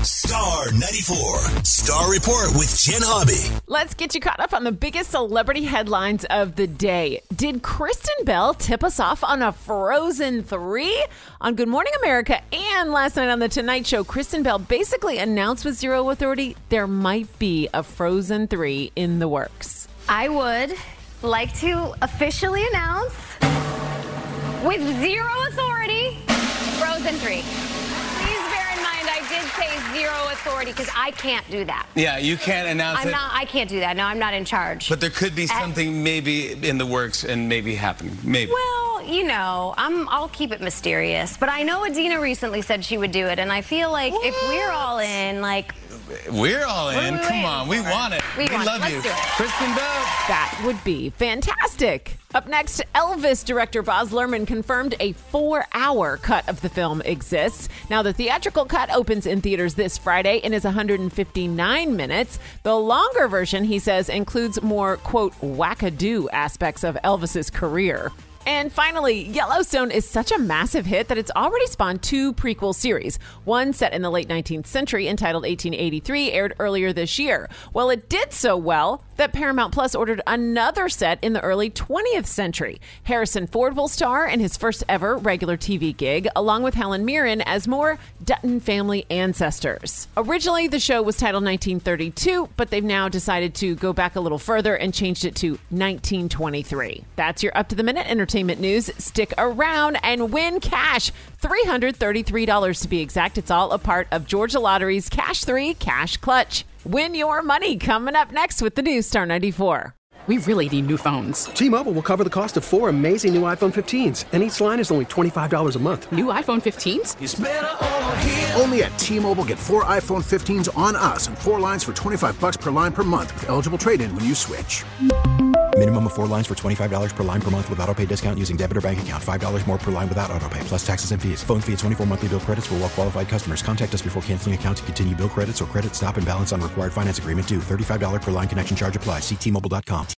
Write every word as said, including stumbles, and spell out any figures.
Star ninety-four. Star Report with Jen Hobby. Let's get you caught up on the biggest celebrity headlines of the day. Did Kristen Bell tip us off on a Frozen three? On Good Morning America and last night on The Tonight Show, Kristen Bell basically announced with Zero Authority there might be a Frozen three in the works. I would like to officially announce with Zero Authority, Frozen three. I did say Zero Authority because I can't do that. Yeah, you can't announce I'm it. Not, I can't do that. No, I'm not in charge. But there could be something and, maybe in the works and maybe happening. Maybe. Well, you know, I'm, I'll keep it mysterious. But I know Adina recently said she would do it, and I feel like what? if we're all in, like... We're all in. Come on. We want it. We, we want love it. you. Let's do it. Kristen Bell. That would be fantastic. Up next, Elvis director Baz Luhrmann confirmed a four-hour cut of the film exists. Now, the theatrical cut opens in theaters this Friday and is one hundred fifty-nine minutes. The longer version, he says, includes more, quote, wackadoo aspects of Elvis's career. And finally, Yellowstone is such a massive hit that it's already spawned two prequel series. One set in the late nineteenth century entitled eighteen eighty-three aired earlier this year. Well, it did so well that Paramount Plus ordered another set in the early twentieth century. Harrison Ford will star in his first ever regular T V gig, along with Helen Mirren as more Dutton family ancestors. Originally, the show was titled nineteen thirty-two, but they've now decided to go back a little further and changed it to nineteen twenty-three. That's your up-to-the-minute entertainment news. Stick around and win cash. three hundred thirty-three dollars to be exact. It's all a part of Georgia Lottery's Cash three Cash Clutch. Win your money coming up next with the new Star ninety-four. We really need new phones. T-Mobile will cover the cost of four amazing new iPhone fifteens, and each line is only twenty-five dollars a month. New iPhone fifteens? It's better over here. Only at T-Mobile, get four iPhone fifteens on us and four lines for twenty-five dollars per line per month with eligible trade-in when you switch. Minimum of four lines for twenty-five dollars per line per month with autopay discount using debit or bank account. five dollars more per line without autopay, plus taxes and fees. Phone fee at twenty-four monthly bill credits for well-qualified customers. Contact us before canceling account to continue bill credits or credit stop and balance on required finance agreement due. thirty-five dollars per line connection charge applies. See T Mobile dot com.